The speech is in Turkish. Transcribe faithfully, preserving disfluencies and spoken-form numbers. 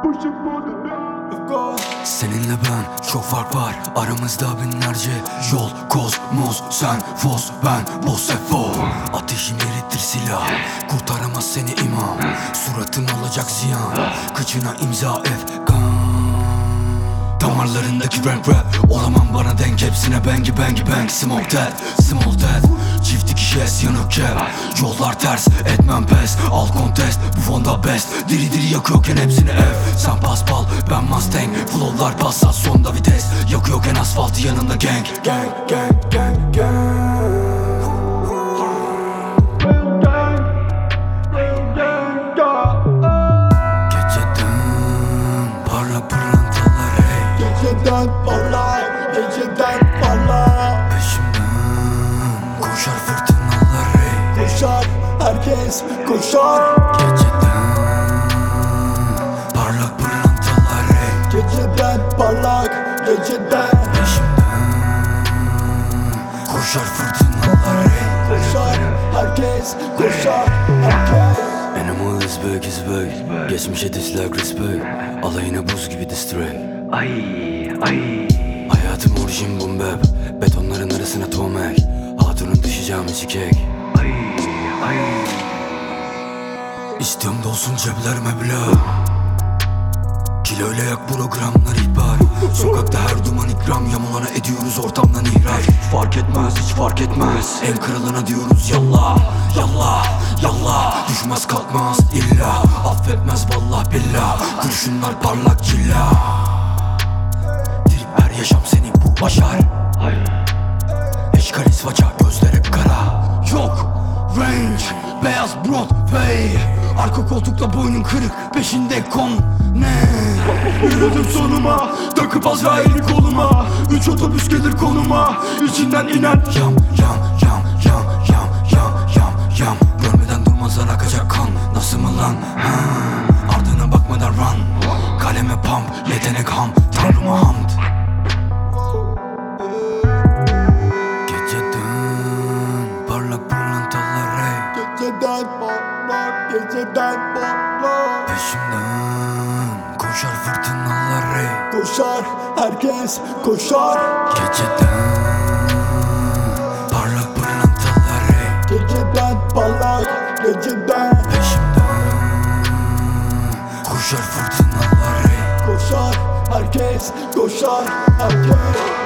Seninle ben çok fark var, aramızda binlerce yol. Kozmos sen Fos, ben Bosefo. Ateşim erittir silah, kurtaramaz seni imam. Suratın olacak ziyan, kıçına imza efkan. Damarlarındaki rank rap olamam bana denk, hepsine bangi bangi bang. Smoke that, small that, çift iki şes yanık cap. Yollar ters, etmem pes, al contest, bu fonda best. Diri diri yakıyorken hepsini F. Sen paspal, ben Mustang, flowlar passat, sonda vites. Yakıyorken asfaltı yanında gang. Gang, gang, gang, gang. Geceden parlak pırlantalar hey. Geceden parlak, geceden parlak. Peşimden koşar fırtınalar hey. Koşar, herkes koşar. Geceden parlak pırlantalar hey. Geceden parlak, geceden Peşimden koşar fırtınalar hey. koşar, herkes koşar, herkes. Animal is big is big, geçmişe dislike respect. Alayına buz gibi distract. Ay ay. Hayatım orijin boom bap, betonların arasına tomek. Hatunun düşeceğim sikek. Ay ay. İstiyorum dolsun cepler meblağ. Kiloyla yak programlar ihbar. Sokakta her duman ikram, yamulana ediyoruz ortamdan ihraç. Fark etmez, hiç fark etmez, en kralına diyoruz yallah. Yallah, yallah, düşmez kalkmaz illa. Affetmez vallah billah, kurşunlar parlak cilla. Trip her yaşam senin bu başar. Eşkalis faça, gözler hep kara. Yok range, beyaz Broadway. Arka koltukta boynun kırık, peşinde kon ne? Yürüdüm sonuma, takıp Azrail'i koluma. Üç otobüs gelir konuma, içinden inen yam yam yam yam yam yam yam yam. Görmeden durmazlar akacak kan, nasıl mı lan? Ha? Ardına bakmadan run, kaleme pump, yetenek ham, tanrıma hamd. Geceden parlak pırlantalar hey. Geceden parlak, geceden parlak. Peşimden koşar fırtınalar hey. Koşar, herkes koşar. Geceden parlak pırlantalar hey. Geceden parlak, geceden Peşimden koşar fırtınalar hey. koşar, herkes koşar, herkes.